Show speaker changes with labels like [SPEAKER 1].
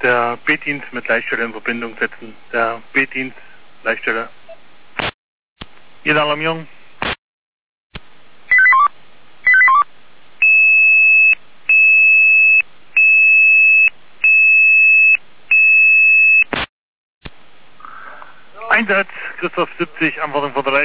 [SPEAKER 1] der B-Dienst mit Leitstelle in Verbindung setzen. Der B-Dienst, Leitstelle. Jeder Alarm Jung. Einsatz, Christoph 70, Antwortung von der Leitstelle.